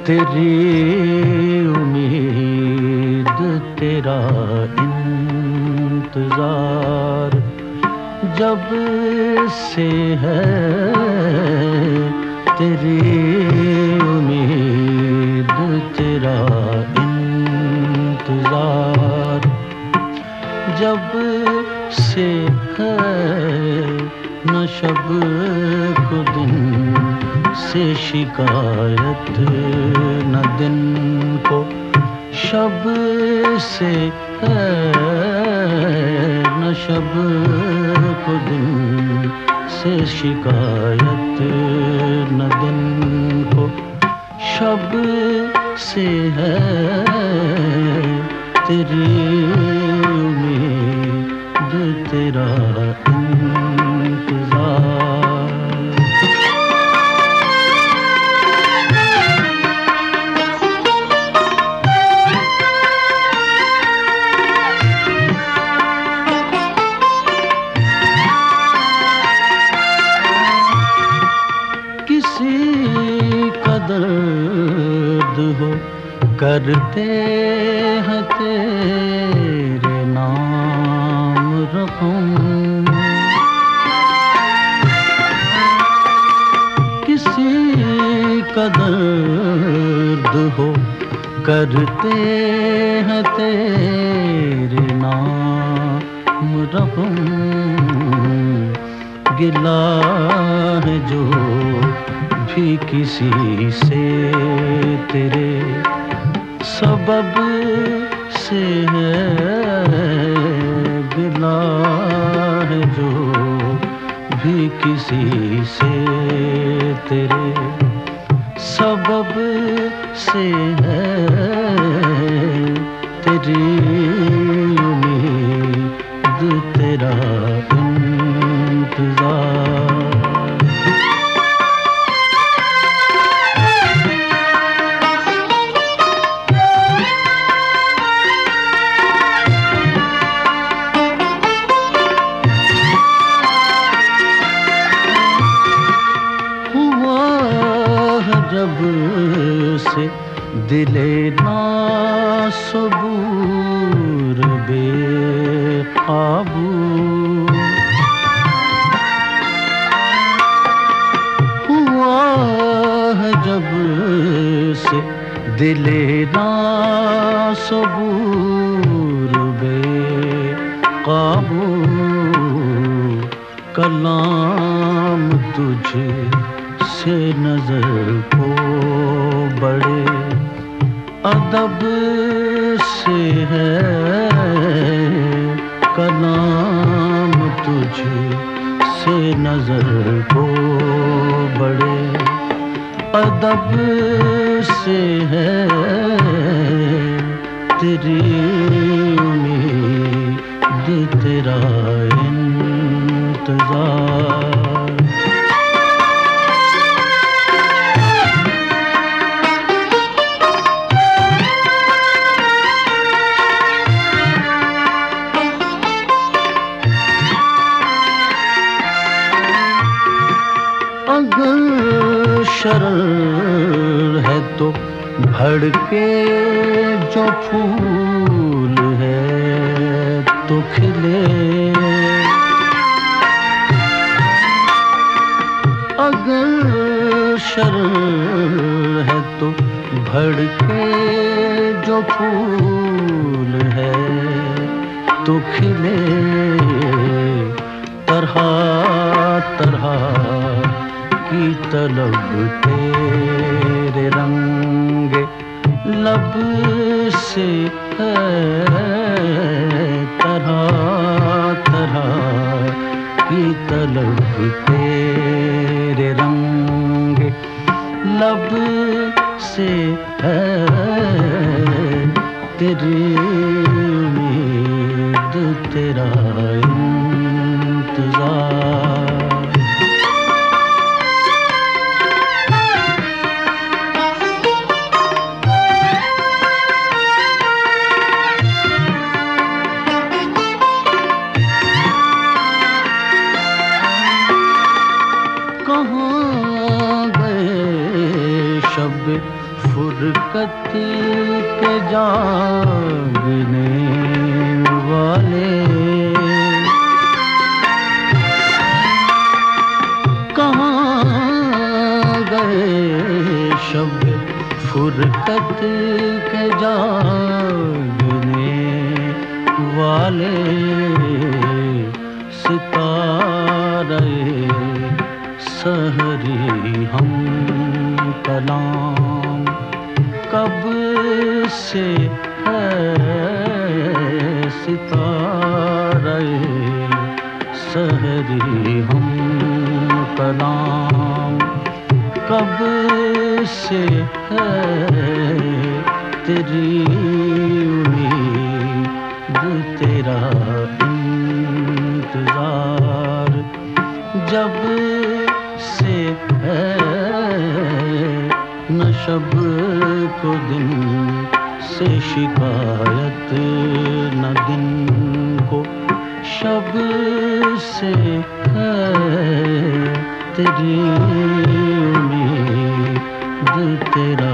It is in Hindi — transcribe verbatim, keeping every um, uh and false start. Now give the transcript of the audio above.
तेरी उम्मीद तेरा इंतजार जब से है, तेरी उम्मीद तेरा इंतजार जब से है, न शब को दिन से शिकायत न दिन को शब से है, न शब को दिन से शिकायत न दिन को शब से है, तेरी उम्मीद तेरा इंतजार। किसी का दर्द हो करते हैं तेरे नाम रकम, किसी का दर्द हो करते हैं तेरे नाम रकम, गिला है जो भी किसी से तेरे सबब से है, गिला है जो भी किसी से तेरे सबब से है, तेरी उम्मीद तेरा इंतजार। जब से दिले ना सबूर बेकाबू हुआ है, जब से दिले ना सबूर बेकाबू कलाम तुझे से नजर को बड़े अदब से है, कलाम तुझे से नजर को बड़े अदब से है, तेरी उम्मीद तेरा इंतजार। अगर शरर है तो भड़के जो फूल है तो खिले, अगर शरर है तो भड़के जो फूल है तो खिले, तरह तरह की तलब तेरे रंग लब से है, तरह तरह की तलब तेरे रंग लब से है, तेरी उम्मीद तेरा इंतजार। कहाँ गए शब फुर फुरकत के जागने वाले कहाँ गए शब फुरकत के जागने वाले सितारे सहरी हम कलाम कब से है सितारे सहरी हम कलाम कब से है तेरी उम्मीद तेरा इंतजार जब से है न शब को दिन से शिकायत न दिन को शब से है तेरी उम्मीद तेरा